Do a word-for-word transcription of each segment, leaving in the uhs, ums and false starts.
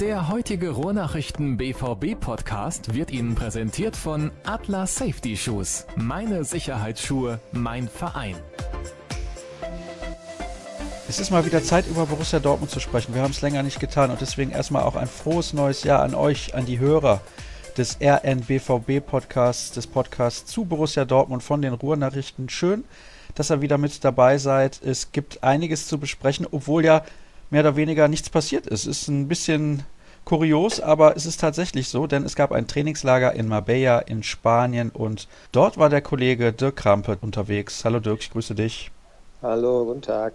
Der heutige Ruhrnachrichten B V B-Podcast wird Ihnen präsentiert von Atlas Safety Shoes. Meine Sicherheitsschuhe, mein Verein. Es ist mal wieder Zeit, über Borussia Dortmund zu sprechen. Wir haben es länger nicht getan und deswegen erstmal auch ein frohes neues Jahr an euch, an die Hörer des R N B V B-Podcasts, des Podcasts zu Borussia Dortmund von den Ruhrnachrichten. Schön, dass ihr wieder mit dabei seid. Es gibt einiges zu besprechen, obwohl ja mehr oder weniger nichts passiert ist. Es ist ein bisschen kurios, aber es ist tatsächlich so, denn es gab ein Trainingslager in Marbella in Spanien und dort war der Kollege Dirk Krampe unterwegs. Hallo Dirk, ich grüße dich. Hallo, guten Tag.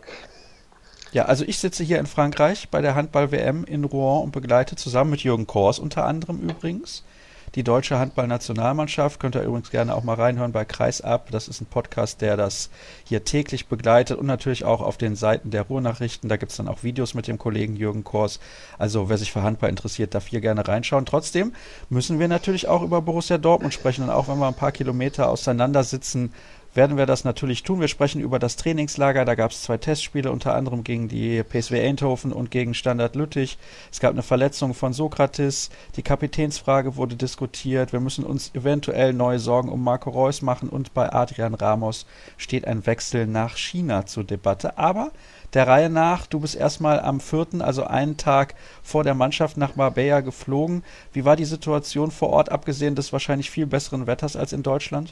Ja, also ich sitze hier in Frankreich bei der Handball-W M in Rouen und begleite zusammen mit Jürgen Kors unter anderem übrigens die deutsche Handball-Nationalmannschaft. Könnt ihr übrigens gerne auch mal reinhören bei Kreisab. Das ist ein Podcast, der das hier täglich begleitet und natürlich auch auf den Seiten der Ruhrnachrichten. Da gibt es dann auch Videos mit dem Kollegen Jürgen Kors. Also wer sich für Handball interessiert, darf hier gerne reinschauen. Trotzdem müssen wir natürlich auch über Borussia Dortmund sprechen. Und auch wenn wir ein paar Kilometer auseinander sitzen, werden wir das natürlich tun. Wir sprechen über das Trainingslager. Da gab es zwei Testspiele, unter anderem gegen die P S V Eindhoven und gegen Standard Lüttich. Es gab eine Verletzung von Sokrates. Die Kapitänsfrage wurde diskutiert. Wir müssen uns eventuell neue Sorgen um Marco Reus machen. Und bei Adrian Ramos steht ein Wechsel nach China zur Debatte. Aber der Reihe nach, du bist erstmal am vierten, also einen Tag vor der Mannschaft nach Marbella geflogen. Wie war die Situation vor Ort, abgesehen des wahrscheinlich viel besseren Wetters als in Deutschland?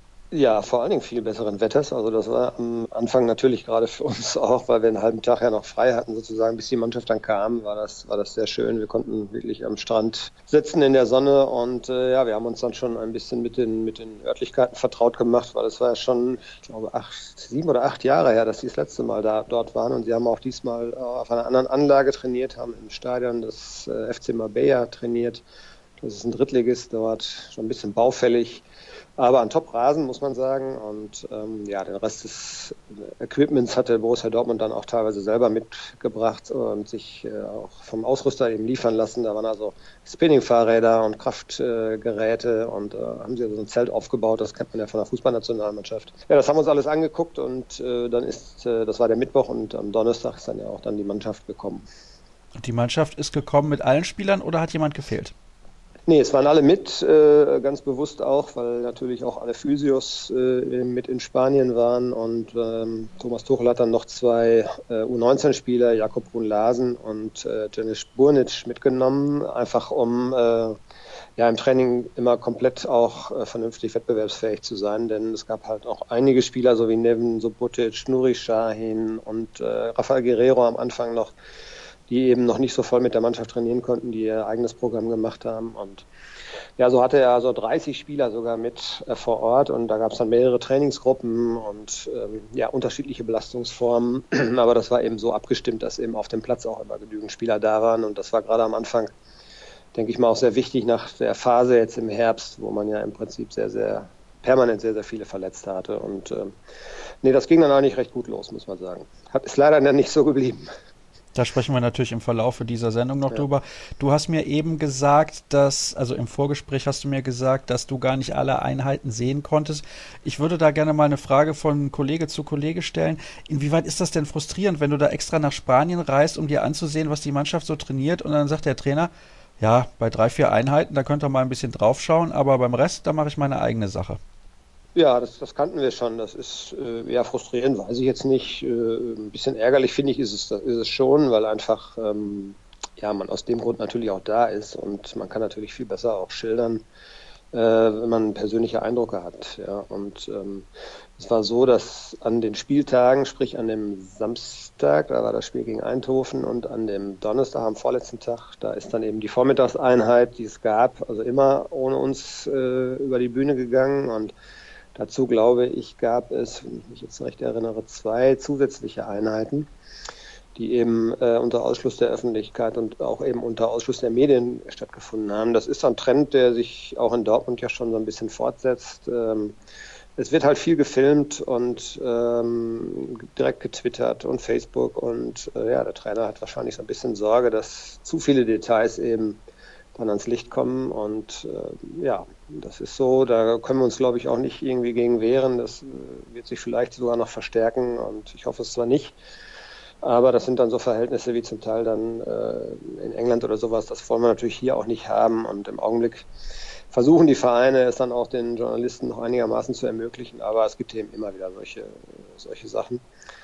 Ja, vor allen Dingen viel besseren Wetters. Also das war am Anfang natürlich gerade für uns auch, weil wir einen halben Tag ja noch frei hatten sozusagen, bis die Mannschaft dann kam, war das war das sehr schön. Wir konnten wirklich am Strand sitzen in der Sonne und äh, ja, wir haben uns dann schon ein bisschen mit den mit den Örtlichkeiten vertraut gemacht, weil es war ja schon, ich glaube, acht, sieben oder acht Jahre her, dass sie das letzte Mal da dort waren und sie haben auch diesmal auf einer anderen Anlage trainiert, haben im Stadion des äh, F C Marbella trainiert. Das ist ein Drittligist dort, schon ein bisschen baufällig. Aber ein Top-Rasen, muss man sagen. Und ähm, ja, den Rest des Equipments hatte Borussia Dortmund dann auch teilweise selber mitgebracht und sich äh, auch vom Ausrüster eben liefern lassen. Da waren also Spinning-Fahrräder und Kraftgeräte äh, und äh, haben sie so ein Zelt aufgebaut. Das kennt man ja von der Fußballnationalmannschaft. Ja, das haben wir uns alles angeguckt und äh, dann ist, äh, das war der Mittwoch und am Donnerstag ist dann ja auch dann die Mannschaft gekommen. Und die Mannschaft ist gekommen mit allen Spielern oder hat jemand gefehlt? Nee, es waren alle mit, äh, ganz bewusst auch, weil natürlich auch alle Physios äh, mit in Spanien waren und ähm, Thomas Tuchel hat dann noch zwei äh, U neunzehn Spieler, Jakob Brun-Larsen und äh, Denis Burnic mitgenommen, einfach um äh, ja im Training immer komplett auch äh, vernünftig wettbewerbsfähig zu sein, denn es gab halt auch einige Spieler, so wie Nevin Subotic, Nuri Sahin und äh, Rafael Guerrero am Anfang noch, die eben noch nicht so voll mit der Mannschaft trainieren konnten, die ihr eigenes Programm gemacht haben. Und ja, so hatte er so dreißig Spieler sogar mit äh, vor Ort und da gab es dann mehrere Trainingsgruppen und ähm, ja, unterschiedliche Belastungsformen. Aber das war eben so abgestimmt, dass eben auf dem Platz auch immer genügend Spieler da waren und das war gerade am Anfang, denke ich mal, auch sehr wichtig nach der Phase jetzt im Herbst, wo man ja im Prinzip sehr, sehr permanent sehr, sehr viele Verletzte hatte. Und ähm, nee, das ging dann eigentlich recht gut los, muss man sagen. Hat, ist leider dann nicht so geblieben. Da sprechen wir natürlich im Verlauf dieser Sendung noch ja. drüber. Du hast mir eben gesagt, dass, also im Vorgespräch hast du mir gesagt, dass du gar nicht alle Einheiten sehen konntest. Ich würde da gerne mal eine Frage von Kollege zu Kollege stellen. Inwieweit ist das denn frustrierend, wenn du da extra nach Spanien reist, um dir anzusehen, was die Mannschaft so trainiert und dann sagt der Trainer, ja, bei drei, vier Einheiten, da könnt ihr mal ein bisschen draufschauen, aber beim Rest, da mache ich meine eigene Sache. Ja, das, das kannten wir schon. Das ist äh, ja frustrierend, weiß ich jetzt nicht. Äh, ein bisschen ärgerlich finde ich, ist es, ist es schon, weil einfach ähm, ja man aus dem Grund natürlich auch da ist und man kann natürlich viel besser auch schildern, äh, wenn man persönliche Eindrücke hat. Ja, und ähm, es war so, dass an den Spieltagen, sprich an dem Samstag, da war das Spiel gegen Eindhoven und an dem Donnerstag, am vorletzten Tag, da ist dann eben die Vormittagseinheit, die es gab, also immer ohne uns äh, über die Bühne gegangen und dazu, glaube ich, gab es, wenn ich mich jetzt recht erinnere, zwei zusätzliche Einheiten, die eben äh, unter Ausschluss der Öffentlichkeit und auch eben unter Ausschluss der Medien stattgefunden haben. Das ist ein Trend, der sich auch in Dortmund ja schon so ein bisschen fortsetzt. Ähm, es wird halt viel gefilmt und ähm, direkt getwittert und Facebook und äh, ja, der Trainer hat wahrscheinlich so ein bisschen Sorge, dass zu viele Details eben dann ans Licht kommen und äh, ja, das ist so, da können wir uns, glaube ich, auch nicht irgendwie gegen wehren, das äh, wird sich vielleicht sogar noch verstärken und ich hoffe es zwar nicht, Aber das sind dann so Verhältnisse wie zum Teil dann äh, in England oder sowas. Das wollen wir natürlich hier auch nicht haben. Und im Augenblick versuchen die Vereine es dann auch den Journalisten noch einigermaßen zu ermöglichen. Aber es gibt eben immer wieder solche, solche Sachen.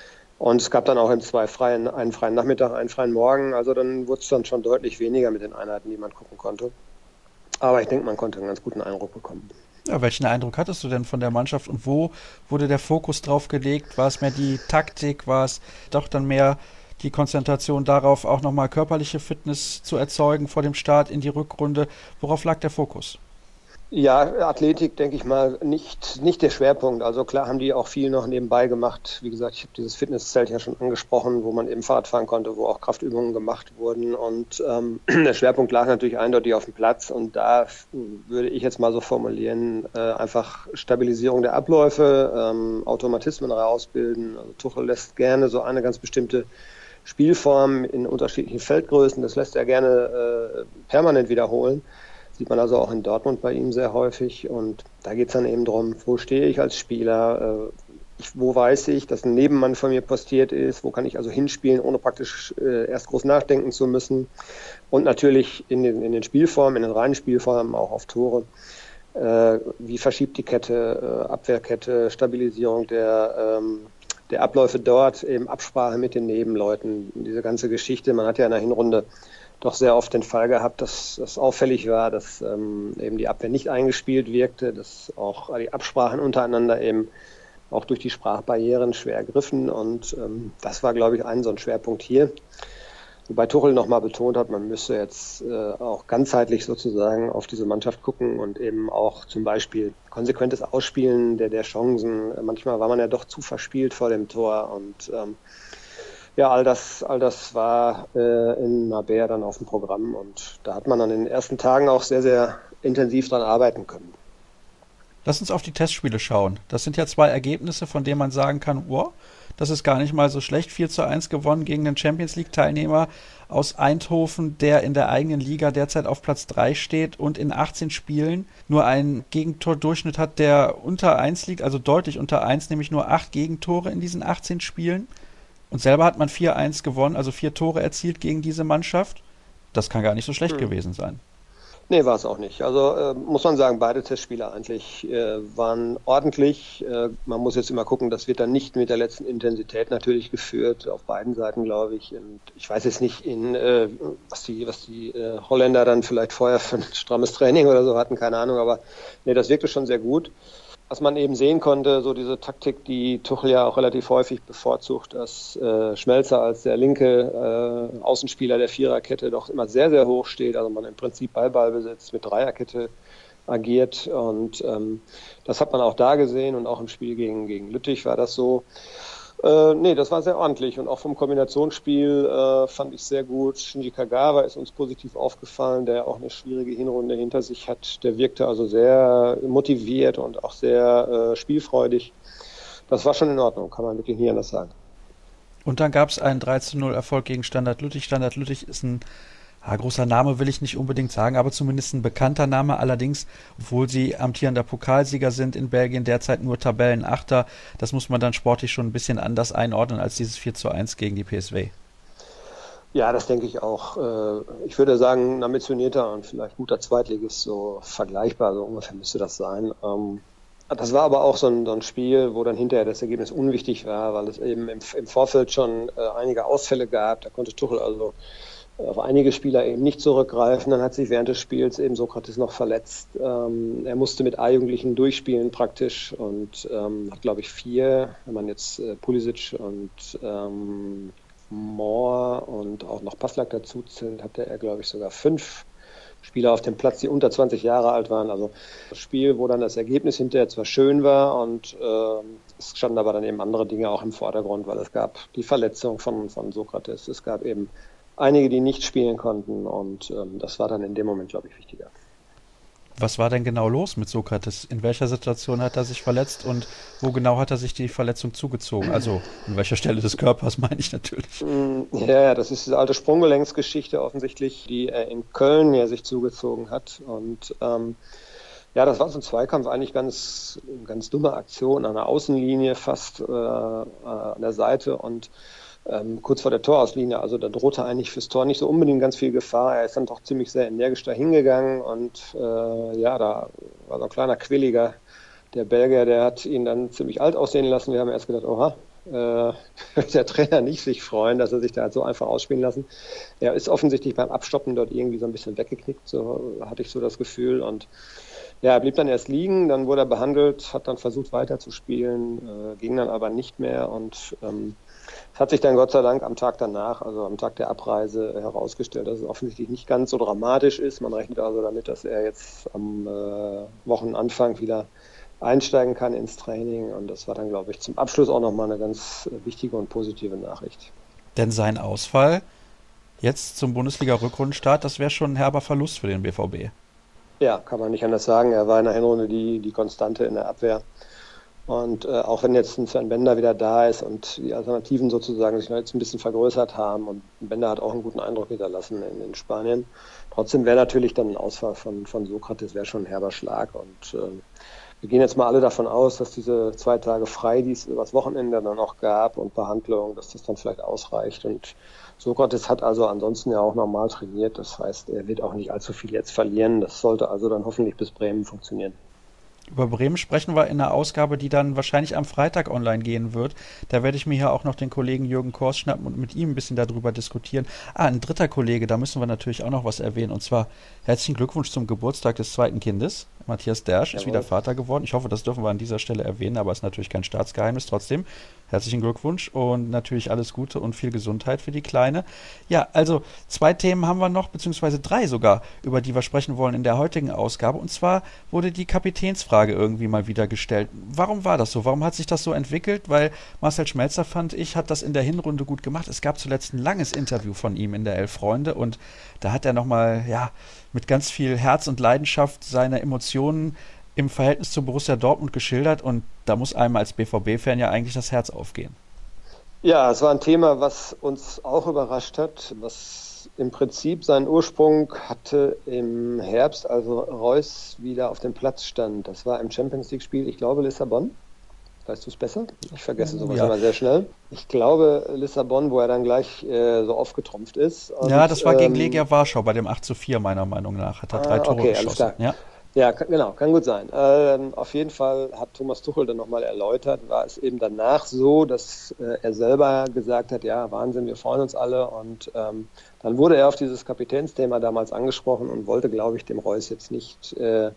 Und es gab dann auch im zwei freien, einen freien Nachmittag, einen freien Morgen. Also dann wurde es dann schon deutlich weniger mit den Einheiten, die man gucken konnte. Aber ich denke, man konnte einen ganz guten Eindruck bekommen. Ja, welchen Eindruck hattest du denn von der Mannschaft und wo wurde der Fokus drauf gelegt? War es mehr die Taktik? War es doch dann mehr die Konzentration darauf, auch nochmal körperliche Fitness zu erzeugen vor dem Start in die Rückrunde? Worauf lag der Fokus? Ja, Athletik, denke ich mal, nicht, nicht der Schwerpunkt. Also klar haben die auch viel noch nebenbei gemacht. Wie gesagt, ich habe dieses Fitnesszelt ja schon angesprochen, wo man eben Fahrrad fahren konnte, wo auch Kraftübungen gemacht wurden. Und ähm, der Schwerpunkt lag natürlich eindeutig auf dem Platz. Und da würde ich jetzt mal so formulieren, äh, einfach Stabilisierung der Abläufe, ähm, Automatismen herausbilden. Also Tuchel lässt gerne so eine ganz bestimmte Spielform in unterschiedlichen Feldgrößen. Das lässt er gerne äh, permanent wiederholen. Sieht man also auch in Dortmund bei ihm sehr häufig. Und da geht es dann eben darum, wo stehe ich als Spieler, äh, ich, wo weiß ich, dass ein Nebenmann von mir postiert ist, wo kann ich also hinspielen, ohne praktisch äh, erst groß nachdenken zu müssen. Und natürlich in den, in den Spielformen, in den reinen Spielformen auch auf Tore. Äh, wie verschiebt die Kette, äh, Abwehrkette, Stabilisierung der, ähm, der Abläufe dort, eben Absprache mit den Nebenleuten, diese ganze Geschichte. Man hat ja in der Hinrunde doch sehr oft den Fall gehabt, dass das auffällig war, dass ähm, eben die Abwehr nicht eingespielt wirkte, dass auch die Absprachen untereinander eben auch durch die Sprachbarrieren schwer griffen und ähm, das war, glaube ich, ein so ein Schwerpunkt hier. Wobei Tuchel nochmal betont hat, man müsse jetzt äh, auch ganzheitlich sozusagen auf diese Mannschaft gucken und eben auch zum Beispiel konsequentes Ausspielen der, der Chancen. Manchmal war man ja doch zu verspielt vor dem Tor und ähm, Ja, all das, all das war äh, in Marbella dann auf dem Programm und da hat man dann in den ersten Tagen auch sehr, sehr intensiv dran arbeiten können. Lass uns auf die Testspiele schauen. Das sind ja zwei Ergebnisse, von denen man sagen kann, wow, das ist gar nicht mal so schlecht. vier zu eins gewonnen gegen den Champions-League-Teilnehmer aus Eindhoven, der in der eigenen Liga derzeit auf Platz drei steht und in achtzehn Spielen nur einen Gegentordurchschnitt hat, der unter eins liegt, also deutlich unter eins, nämlich nur acht Gegentore in diesen achtzehn Spielen. Und selber hat man vier eins gewonnen, also vier Tore erzielt gegen diese Mannschaft. Das kann gar nicht so schlecht hm. gewesen sein. Nee, war es auch nicht. Also äh, muss man sagen, beide Testspiele eigentlich äh, waren ordentlich. Äh, man muss jetzt immer gucken, das wird dann nicht mit der letzten Intensität natürlich geführt, auf beiden Seiten, glaube ich. Und ich weiß jetzt nicht, in, äh, was die, was die äh, Holländer dann vielleicht vorher für ein strammes Training oder so hatten, keine Ahnung. Aber nee, das wirkte schon sehr gut. Was man eben sehen konnte, so diese Taktik, die Tuchel ja auch relativ häufig bevorzugt, dass äh, Schmelzer als der linke äh, Außenspieler der Viererkette doch immer sehr, sehr hoch steht, also man im Prinzip Ball-Ball-Besitz mit Dreierkette agiert und ähm, das hat man auch da gesehen und auch im Spiel gegen, gegen Lüttich war das so. Äh, nee, das war sehr ordentlich und auch vom Kombinationsspiel äh, fand ich sehr gut. Shinji Kagawa ist uns positiv aufgefallen, der auch eine schwierige Hinrunde hinter sich hat. Der wirkte also sehr motiviert und auch sehr äh, spielfreudig. Das war schon in Ordnung, kann man wirklich nie anders sagen. Und dann gab es einen drei zu null Erfolg gegen Standard Lüttich. Standard Lüttich ist ein ja, großer Name, will ich nicht unbedingt sagen, aber zumindest ein bekannter Name. Allerdings, obwohl sie amtierender Pokalsieger sind in Belgien, derzeit nur Tabellenachter. Das muss man dann sportlich schon ein bisschen anders einordnen als dieses vier zu eins gegen die P S V. Ja, das denke ich auch. Ich würde sagen, ein ambitionierter und vielleicht guter Zweitligist, so vergleichbar, so ungefähr müsste das sein. Das war aber auch so ein, so ein Spiel, wo dann hinterher das Ergebnis unwichtig war, weil es eben im, im Vorfeld schon einige Ausfälle gab. Da konnte Tuchel also auf einige Spieler eben nicht zurückgreifen. Dann hat sich während des Spiels eben Sokrates noch verletzt. Ähm, er musste mit A-Jugendlichen durchspielen praktisch und ähm, hat, glaube ich, vier, wenn man jetzt äh, Pulisic und ähm, Moore und auch noch Passlack dazu zählt, hatte er, glaube ich, sogar fünf Spieler auf dem Platz, die unter zwanzig Jahre alt waren. Also das Spiel, wo dann das Ergebnis hinterher zwar schön war und äh, es standen aber dann eben andere Dinge auch im Vordergrund, weil es gab die Verletzung von, von Sokrates, es gab eben einige, die nicht spielen konnten und ähm, das war dann in dem Moment, glaube ich, wichtiger. Was war denn genau los mit Sokrates? In welcher Situation hat er sich verletzt und wo genau hat er sich die Verletzung zugezogen? Also an welcher Stelle des Körpers meine ich natürlich. Ja, das ist diese alte Sprunggelenksgeschichte offensichtlich, die er in Köln ja sich zugezogen hat und ähm, ja, das war so ein Zweikampf, eigentlich ganz, ganz dumme Aktion an der Außenlinie fast äh, an der Seite und ähm, kurz vor der Torauslinie. Also da drohte eigentlich fürs Tor nicht so unbedingt ganz viel Gefahr. Er ist dann doch ziemlich sehr energisch da hingegangen und äh, ja, da war so ein kleiner Quilliger. Der Belgier, der hat ihn dann ziemlich alt aussehen lassen. Wir haben erst gedacht, oha, äh, wird der Trainer nicht sich freuen, dass er sich da halt so einfach ausspielen lassen. Er ist offensichtlich beim Abstoppen dort irgendwie so ein bisschen weggeknickt, so hatte ich so das Gefühl. Und ja, er blieb dann erst liegen, dann wurde er behandelt, hat dann versucht weiterzuspielen, äh, ging dann aber nicht mehr und ähm, es hat sich dann Gott sei Dank am Tag danach, also am Tag der Abreise, herausgestellt, dass es offensichtlich nicht ganz so dramatisch ist. Man rechnet also damit, dass er jetzt am äh, Wochenanfang wieder einsteigen kann ins Training und das war dann, glaube ich, zum Abschluss auch nochmal eine ganz wichtige und positive Nachricht. Denn sein Ausfall jetzt zum Bundesliga-Rückrundenstart, das wäre schon ein herber Verlust für den B V B. Ja, kann man nicht anders sagen. Er war in der Hinrunde die, die Konstante in der Abwehr. Und äh, auch wenn jetzt ein Sven Bender wieder da ist und die Alternativen sozusagen sich jetzt ein bisschen vergrößert haben und Bender hat auch einen guten Eindruck hinterlassen in, in Spanien, trotzdem wäre natürlich dann ein Ausfall von, von Sokrates wäre schon ein herber Schlag. Und äh, wir gehen jetzt mal alle davon aus, dass diese zwei Tage frei, die es übers Wochenende dann auch gab und Behandlung, dass das dann vielleicht ausreicht. Und Sokrates hat also ansonsten ja auch normal trainiert. Das heißt, er wird auch nicht allzu viel jetzt verlieren. Das sollte also dann hoffentlich bis Bremen funktionieren. Über Bremen sprechen wir in einer Ausgabe, die dann wahrscheinlich am Freitag online gehen wird. Da werde ich mir hier auch noch den Kollegen Jürgen Kors schnappen und mit ihm ein bisschen darüber diskutieren. Ah, ein dritter Kollege, da müssen wir natürlich auch noch was erwähnen. Und zwar herzlichen Glückwunsch zum Geburtstag des zweiten Kindes. Matthias Dersch ist wieder Vater geworden. Ich hoffe, das dürfen wir an dieser Stelle erwähnen, aber ist natürlich kein Staatsgeheimnis. Trotzdem herzlichen Glückwunsch und natürlich alles Gute und viel Gesundheit für die Kleine. Ja, also zwei Themen haben wir noch, beziehungsweise drei sogar, über die wir sprechen wollen in der heutigen Ausgabe. Und zwar wurde die Kapitänsfrage irgendwie mal wieder gestellt. Warum war das so? Warum hat sich das so entwickelt? Weil Marcel Schmelzer, fand ich, hat das in der Hinrunde gut gemacht. Es gab zuletzt ein langes Interview von ihm in der Elf Freunde und da hat er nochmal, ja, mit ganz viel Herz und Leidenschaft seine Emotionen im Verhältnis zu Borussia Dortmund geschildert und da muss einem als B V B-Fan ja eigentlich das Herz aufgehen. Ja, es war ein Thema, was uns auch überrascht hat, was im Prinzip seinen Ursprung hatte im Herbst, also Reus wieder auf dem Platz stand. Das war im Champions-League-Spiel, ich glaube Lissabon. Weißt du es besser? Ich vergesse sowas ja immer sehr schnell. Ich glaube Lissabon, wo er dann gleich äh, so aufgetrumpft ist. Und, ja, das war gegen ähm, Legia Warschau bei dem acht zu vier meiner Meinung nach. Hat er drei ah, Tore okay, geschossen. Alles klar. Ja. Ja, kann, genau, kann gut sein. Ähm, auf jeden Fall hat Thomas Tuchel dann nochmal erläutert, war es eben danach so, dass äh, er selber gesagt hat, ja, Wahnsinn, wir freuen uns alle. Und ähm, dann wurde er auf dieses Kapitänsthema damals angesprochen und wollte, glaube ich, dem Reus jetzt nicht... Äh,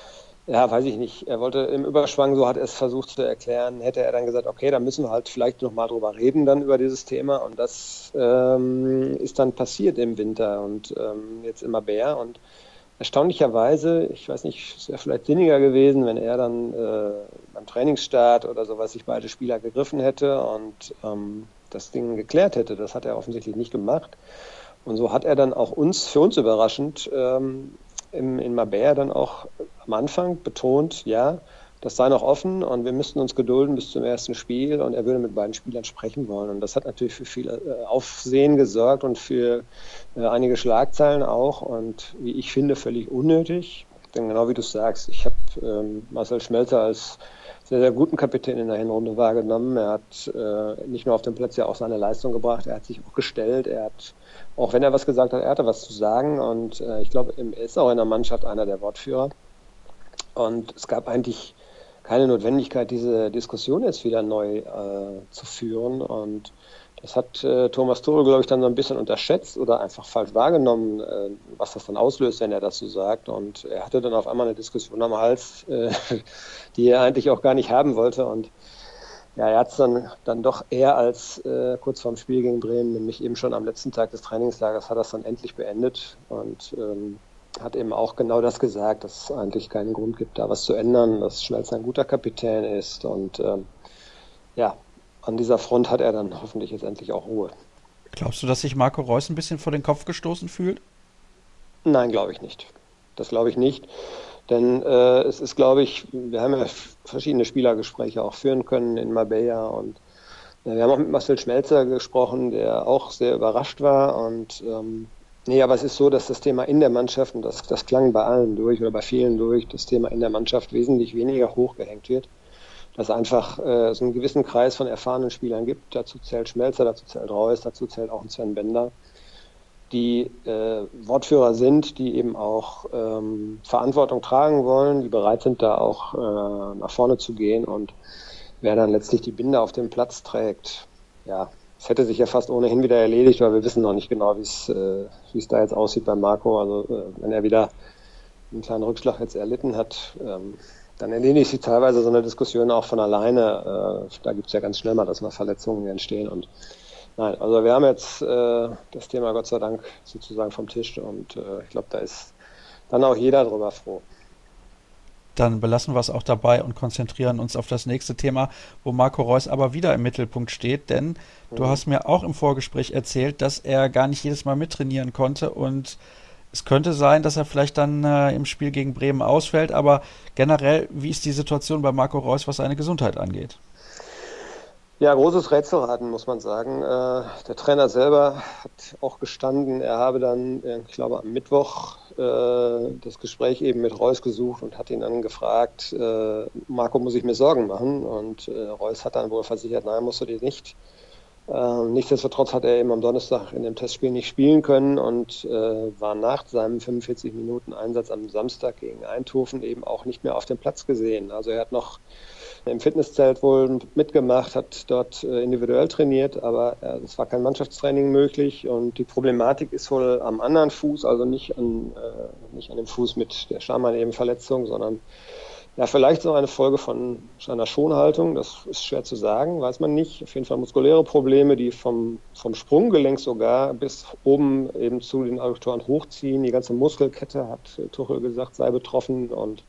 Ja, weiß ich nicht. Er wollte im Überschwang, so hat er es versucht zu erklären, hätte er dann gesagt, okay, dann müssen wir halt vielleicht nochmal drüber reden dann über dieses Thema und das ähm, ist dann passiert im Winter und ähm, jetzt immer Bär und erstaunlicherweise, ich weiß nicht, es wäre vielleicht sinniger gewesen, wenn er dann äh, beim Trainingsstart oder sowas sich beide Spieler gegriffen hätte und ähm, das Ding geklärt hätte. Das hat er offensichtlich nicht gemacht und so hat er dann auch uns, für uns überraschend, ähm, im, in Marbella dann auch am Anfang betont, ja, das sei noch offen und wir müssten uns gedulden bis zum ersten Spiel und er würde mit beiden Spielern sprechen wollen. Und das hat natürlich für viel äh, Aufsehen gesorgt und für äh, einige Schlagzeilen auch und wie ich finde, völlig unnötig. Denn genau wie du sagst, ich habe ähm, Marcel Schmelzer als sehr, sehr guten Kapitän in der Hinrunde wahrgenommen. Er hat äh, nicht nur auf dem Platz ja auch seine Leistung gebracht, er hat sich auch gestellt, er hat, auch wenn er was gesagt hat, er hatte was zu sagen und äh, ich glaube, er ist auch in der Mannschaft einer der Wortführer. Und es gab eigentlich keine Notwendigkeit, diese Diskussion jetzt wieder neu äh, zu führen. Und das hat äh, Thomas Tuchel, glaube ich, dann so ein bisschen unterschätzt oder einfach falsch wahrgenommen, äh, was das dann auslöst, wenn er das so sagt. Und er hatte dann auf einmal eine Diskussion am Hals, äh, die er eigentlich auch gar nicht haben wollte. Und ja, er hat es dann, dann doch eher als äh, kurz vorm Spiel gegen Bremen, nämlich eben schon am letzten Tag des Trainingslagers, hat er es dann endlich beendet. Und ähm, hat eben auch genau das gesagt, dass es eigentlich keinen Grund gibt, da was zu ändern, dass Schmelzer ein guter Kapitän ist und ähm, ja, an dieser Front hat er dann hoffentlich jetzt endlich auch Ruhe. Glaubst du, dass sich Marco Reus ein bisschen vor den Kopf gestoßen fühlt? Nein, glaube ich nicht. Das glaube ich nicht, denn äh, es ist, glaube ich, wir haben ja verschiedene Spielergespräche auch führen können in Marbella und äh, wir haben auch mit Marcel Schmelzer gesprochen, der auch sehr überrascht war und ähm, Nee, aber es ist so, dass das Thema in der Mannschaft, und das, das klang bei allen durch oder bei vielen durch, das Thema in der Mannschaft wesentlich weniger hochgehängt wird. dass einfach äh, es einen gewissen Kreis von erfahrenen Spielern gibt. Dazu zählt Schmelzer, dazu zählt Reus, dazu zählt auch ein Sven Bender, die äh, Wortführer sind, die eben auch ähm, Verantwortung tragen wollen, die bereit sind, da auch äh, nach vorne zu gehen. Und wer dann letztlich die Binde auf dem Platz trägt, ja, es hätte sich ja fast ohnehin wieder erledigt, weil wir wissen noch nicht genau, wie es äh, wie es da jetzt aussieht bei Marco. Also äh, wenn er wieder einen kleinen Rückschlag jetzt erlitten hat, ähm, dann erledigt sich teilweise so eine Diskussion auch von alleine. Äh, da gibt es ja ganz schnell mal, dass mal Verletzungen entstehen. Und nein, also wir haben jetzt äh, das Thema Gott sei Dank sozusagen vom Tisch und äh, ich glaube, da ist dann auch jeder drüber froh. Dann belassen wir es auch dabei und konzentrieren uns auf das nächste Thema, wo Marco Reus aber wieder im Mittelpunkt steht, denn mhm. du hast mir auch im Vorgespräch erzählt, dass er gar nicht jedes Mal mittrainieren konnte und es könnte sein, dass er vielleicht dann äh, im Spiel gegen Bremen ausfällt, aber generell, wie ist die Situation bei Marco Reus, was seine Gesundheit angeht? Ja, großes Rätselraten, muss man sagen. Äh, der Trainer selber hat auch gestanden, er habe dann, ich glaube, am Mittwoch äh, das Gespräch eben mit Reus gesucht und hat ihn dann gefragt, äh, Marco, muss ich mir Sorgen machen? Und äh, Reus hat dann wohl versichert, nein, musst du dir nicht. Äh, nichtsdestotrotz hat er eben am Donnerstag in dem Testspiel nicht spielen können und äh, war nach seinem fünfundvierzig Minuten Einsatz am Samstag gegen Eindhoven eben auch nicht mehr auf dem Platz gesehen. Also er hat noch im Fitnesszelt wohl mitgemacht, hat dort äh, individuell trainiert, aber äh, es war kein Mannschaftstraining möglich und die Problematik ist wohl am anderen Fuß, also nicht an, äh, nicht an dem Fuß mit der Schambein-Verletzung, sondern ja, vielleicht so eine Folge von einer Schonhaltung, das ist schwer zu sagen, weiß man nicht. Auf jeden Fall muskuläre Probleme, die vom, vom Sprunggelenk sogar bis oben eben zu den Adduktoren hochziehen. Die ganze Muskelkette, hat Tuchel gesagt, sei betroffen und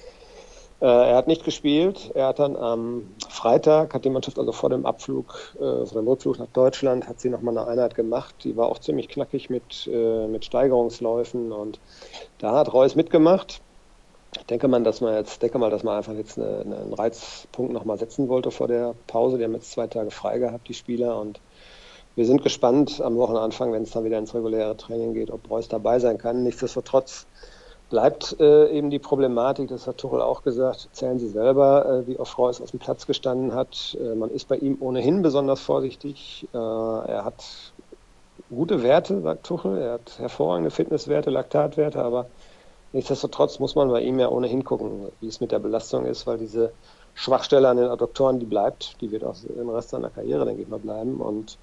äh, er hat nicht gespielt. Er hat dann am Freitag, hat die Mannschaft also vor dem Abflug, äh, vor dem Rückflug nach Deutschland, hat sie nochmal eine Einheit gemacht. Die war auch ziemlich knackig mit, äh, mit Steigerungsläufen und da hat Reus mitgemacht. Ich denke mal, dass man jetzt, denke mal, dass man einfach jetzt eine, eine, einen Reizpunkt nochmal setzen wollte vor der Pause. Die haben jetzt zwei Tage frei gehabt, die Spieler. Und wir sind gespannt am Wochenanfang, wenn es dann wieder ins reguläre Training geht, ob Reus dabei sein kann. Nichtsdestotrotz bleibt äh, eben die Problematik, das hat Tuchel auch gesagt, zählen Sie selber, äh, wie oft Reus auf dem Platz gestanden hat. Äh, man ist bei ihm ohnehin besonders vorsichtig. Äh, er hat gute Werte, sagt Tuchel. Er hat hervorragende Fitnesswerte, Laktatwerte, aber nichtsdestotrotz muss man bei ihm ja ohnehin gucken, wie es mit der Belastung ist, weil diese Schwachstelle an den Adduktoren, die bleibt, die wird auch den Rest seiner Karriere, denke ich mal, bleiben. Und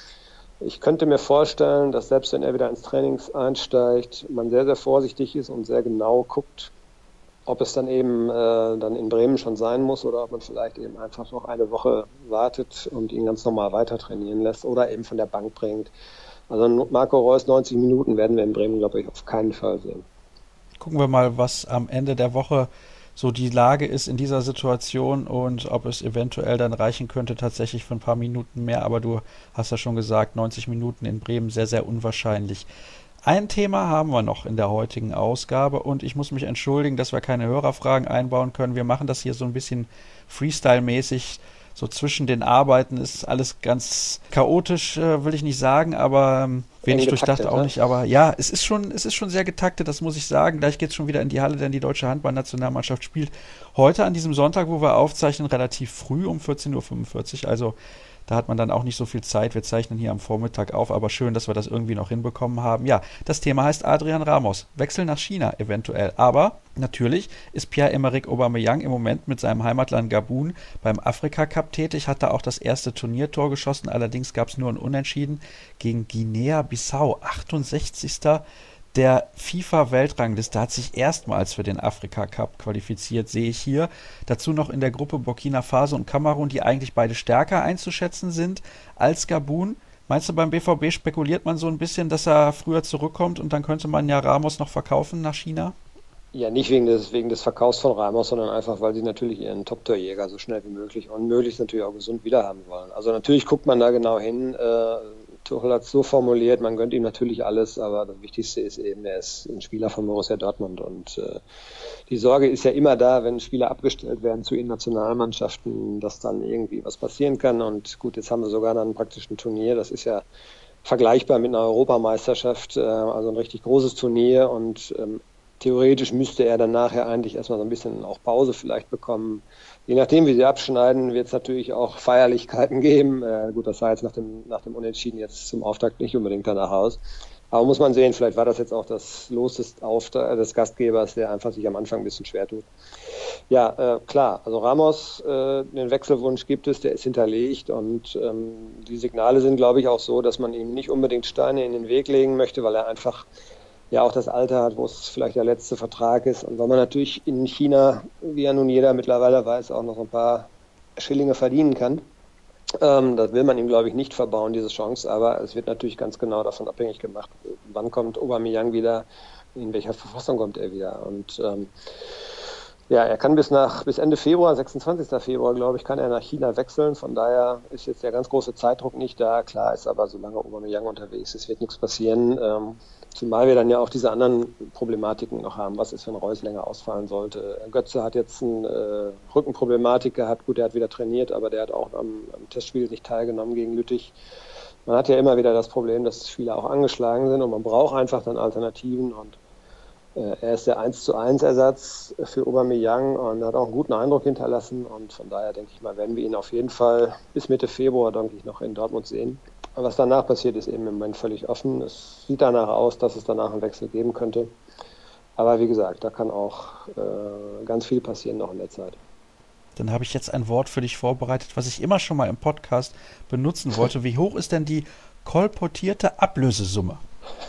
ich könnte mir vorstellen, dass selbst wenn er wieder ins Training einsteigt, man sehr, sehr vorsichtig ist und sehr genau guckt, ob es dann eben äh, dann in Bremen schon sein muss oder ob man vielleicht eben einfach noch eine Woche wartet und ihn ganz normal weiter trainieren lässt oder eben von der Bank bringt. Also Marco Reus neunzig Minuten werden wir in Bremen, glaube ich, auf keinen Fall sehen. Gucken wir mal, was am Ende der Woche so die Lage ist in dieser Situation und ob es eventuell dann reichen könnte tatsächlich für ein paar Minuten mehr. Aber du hast ja schon gesagt, neunzig Minuten in Bremen sehr, sehr unwahrscheinlich. Ein Thema haben wir noch in der heutigen Ausgabe und ich muss mich entschuldigen, dass wir keine Hörerfragen einbauen können. Wir machen das hier so ein bisschen Freestyle-mäßig. So zwischen den Arbeiten ist alles ganz chaotisch, äh, will ich nicht sagen, aber ähm, wenig durchdacht auch nicht. Aber ja, es ist schon, es ist schon sehr getaktet, das muss ich sagen. Gleich geht's schon wieder in die Halle, denn die deutsche Handballnationalmannschaft spielt heute an diesem Sonntag, wo wir aufzeichnen, relativ früh um vierzehn Uhr fünfundvierzig. Also da hat man dann auch nicht so viel Zeit. Wir zeichnen hier am Vormittag auf, aber schön, dass wir das irgendwie noch hinbekommen haben. Ja, das Thema heißt Adrian Ramos. Wechsel nach China eventuell. Aber natürlich ist Pierre-Emerick Aubameyang im Moment mit seinem Heimatland Gabun beim Afrika-Cup tätig, hat da auch das erste Turniertor geschossen. Allerdings gab es nur ein Unentschieden gegen Guinea-Bissau. achtundsechzigster der FIFA-Weltrangliste, hat sich erstmals für den Afrika-Cup qualifiziert, sehe ich hier. Dazu noch in der Gruppe Burkina Faso und Kamerun, die eigentlich beide stärker einzuschätzen sind als Gabun. Meinst du, beim B V B spekuliert man so ein bisschen, dass er früher zurückkommt und dann könnte man ja Ramos noch verkaufen nach China? Ja, nicht wegen des, wegen des Verkaufs von Ramos, sondern einfach, weil sie natürlich ihren Top-Torjäger so schnell wie möglich und möglichst natürlich auch gesund wiederhaben wollen. Also natürlich guckt man da genau hin. Äh, Tuchel hat es so formuliert, man gönnt ihm natürlich alles, aber das Wichtigste ist eben, er ist ein Spieler von Borussia Dortmund und äh, die Sorge ist ja immer da, wenn Spieler abgestellt werden zu ihren Nationalmannschaften, dass dann irgendwie was passieren kann und gut, jetzt haben wir sogar dann praktisch ein Turnier, das ist ja vergleichbar mit einer Europameisterschaft, äh, also ein richtig großes Turnier und ähm, theoretisch müsste er dann nachher eigentlich erstmal so ein bisschen auch Pause vielleicht bekommen. Je nachdem, wie sie abschneiden, wird es natürlich auch Feierlichkeiten geben. Äh, gut, das sah jetzt nach dem, nach dem Unentschieden jetzt zum Auftakt nicht unbedingt danach aus. Aber muss man sehen, vielleicht war das jetzt auch das Los des, Auftra- des Gastgebers, der einfach sich am Anfang ein bisschen schwer tut. Ja, äh, klar, also Ramos, äh, den Wechselwunsch gibt es, der ist hinterlegt und ähm, die Signale sind, glaube ich, auch so, dass man ihm nicht unbedingt Steine in den Weg legen möchte, weil er einfach ja auch das Alter hat, wo es vielleicht der letzte Vertrag ist und weil man natürlich in China, wie ja nun jeder mittlerweile weiß, auch noch ein paar Schillinge verdienen kann. Ähm, das will man ihm, glaube ich, nicht verbauen, diese Chance, aber es wird natürlich ganz genau davon abhängig gemacht, wann kommt Aubameyang wieder, in welcher Verfassung kommt er wieder. Und ähm, ja, er kann bis nach bis Ende Februar, sechsundzwanzigsten Februar, glaube ich, kann er nach China wechseln. Von daher ist jetzt der ganz große Zeitdruck nicht da. Klar ist aber, solange Aubameyang unterwegs ist, wird nichts passieren. Ähm, zumal wir dann ja auch diese anderen Problematiken noch haben. Was ist, wenn Reus länger ausfallen sollte? Götze hat jetzt eine äh, Rückenproblematik gehabt. Gut, der hat wieder trainiert, aber der hat auch am, am Testspiel nicht teilgenommen gegen Lüttich. Man hat ja immer wieder das Problem, dass Spieler auch angeschlagen sind und man braucht einfach dann Alternativen und er ist der eins zu eins Ersatz für Aubameyang und hat auch einen guten Eindruck hinterlassen und von daher denke ich mal, werden wir ihn auf jeden Fall bis Mitte Februar, denke ich, noch in Dortmund sehen. Aber was danach passiert, ist eben im Moment völlig offen. Es sieht danach aus, dass es danach einen Wechsel geben könnte. Aber wie gesagt, da kann auch äh, ganz viel passieren noch in der Zeit. Dann habe ich jetzt ein Wort für dich vorbereitet, was ich immer schon mal im Podcast benutzen wollte. Wie hoch ist denn die kolportierte Ablösesumme?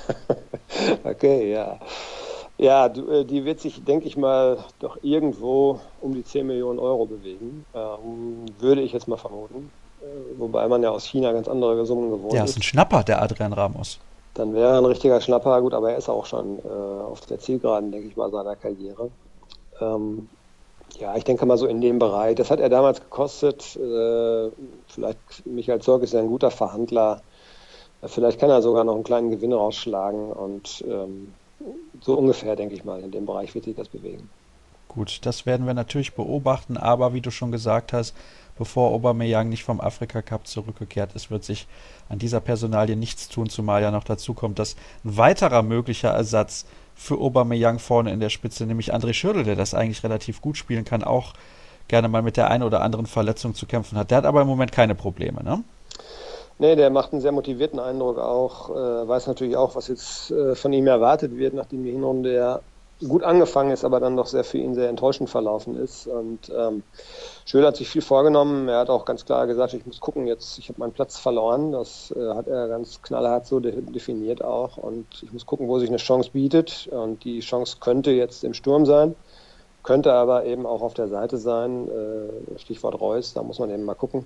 Okay, ja. Ja, die wird sich, denke ich mal, doch irgendwo um die zehn Millionen Euro bewegen, ähm, würde ich jetzt mal vermuten. Äh, wobei man ja aus China ganz andere Summen gewohnt ist. Ja, ist ein Schnapper, der Adrian Ramos. Dann wäre er ein richtiger Schnapper, gut, aber er ist auch schon äh, auf der Zielgeraden, denke ich mal, seiner Karriere. Ähm, ja, ich denke mal so in dem Bereich. Das hat er damals gekostet. Äh, vielleicht, Michael Zorc ist ja ein guter Verhandler. Äh, vielleicht kann er sogar noch einen kleinen Gewinn rausschlagen und ähm, so ungefähr, denke ich mal, in dem Bereich wird sich das bewegen. Gut, das werden wir natürlich beobachten, aber wie du schon gesagt hast, bevor Aubameyang nicht vom Afrika-Cup zurückgekehrt ist, wird sich an dieser Personalie nichts tun, zumal ja noch dazu kommt, dass ein weiterer möglicher Ersatz für Aubameyang vorne in der Spitze, nämlich André Schürrle, der das eigentlich relativ gut spielen kann, auch gerne mal mit der einen oder anderen Verletzung zu kämpfen hat. Der hat aber im Moment keine Probleme, ne? Nee, der macht einen sehr motivierten Eindruck auch, äh, weiß natürlich auch, was jetzt äh, von ihm erwartet wird, nachdem die Hinrunde ja gut angefangen ist, aber dann doch sehr für ihn sehr enttäuschend verlaufen ist. Und ähm, Schürrle hat sich viel vorgenommen. Er hat auch ganz klar gesagt, ich muss gucken, jetzt, ich habe meinen Platz verloren. Das äh, hat er ganz knallhart so de- definiert auch. Und ich muss gucken, wo sich eine Chance bietet. Und die Chance könnte jetzt im Sturm sein, könnte aber eben auch auf der Seite sein. Äh, Stichwort Reus, da muss man eben mal gucken.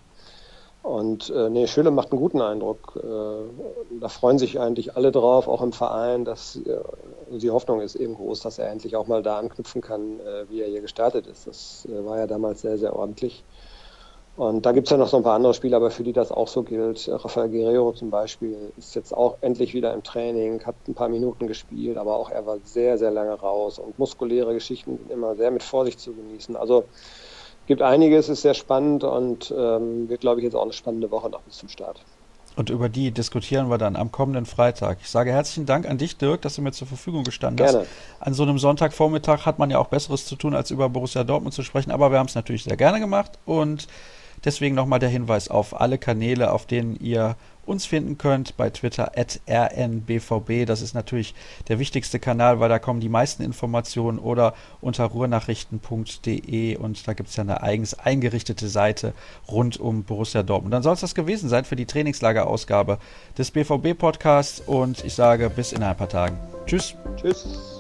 Und äh, nee, Schürrle macht einen guten Eindruck. Äh, da freuen sich eigentlich alle drauf, auch im Verein, dass äh, die Hoffnung ist eben groß, dass er endlich auch mal da anknüpfen kann, äh, wie er hier gestartet ist. Das äh, war ja damals sehr, sehr ordentlich. Und da gibt's ja noch so ein paar andere Spieler, aber für die das auch so gilt. Rafael Guerreiro zum Beispiel ist jetzt auch endlich wieder im Training, hat ein paar Minuten gespielt, aber auch er war sehr, sehr lange raus. Und muskuläre Geschichten sind immer sehr mit Vorsicht zu genießen. Also gibt einiges, ist sehr spannend und ähm, wird, glaube ich, jetzt auch eine spannende Woche noch bis zum Start. Und über die diskutieren wir dann am kommenden Freitag. Ich sage herzlichen Dank an dich, Dirk, dass du mir zur Verfügung gestanden Gerne. hast. An so einem Sonntagvormittag hat man ja auch Besseres zu tun, als über Borussia Dortmund zu sprechen, aber wir haben es natürlich sehr gerne gemacht und deswegen nochmal der Hinweis auf alle Kanäle, auf denen ihr uns finden könnt, bei Twitter at r n b v b. Das ist natürlich der wichtigste Kanal, weil da kommen die meisten Informationen, oder unter ruhrnachrichten punkt de und da gibt es ja eine eigens eingerichtete Seite rund um Borussia Dortmund. Dann soll es das gewesen sein für die Trainingslagerausgabe des B V B-Podcasts und ich sage bis in ein paar Tagen. Tschüss. Tschüss.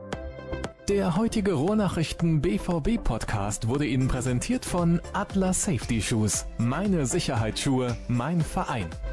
Der heutige Ruhrnachrichten B V B-Podcast wurde Ihnen präsentiert von Adler Safety Shoes. Meine Sicherheitsschuhe, mein Verein.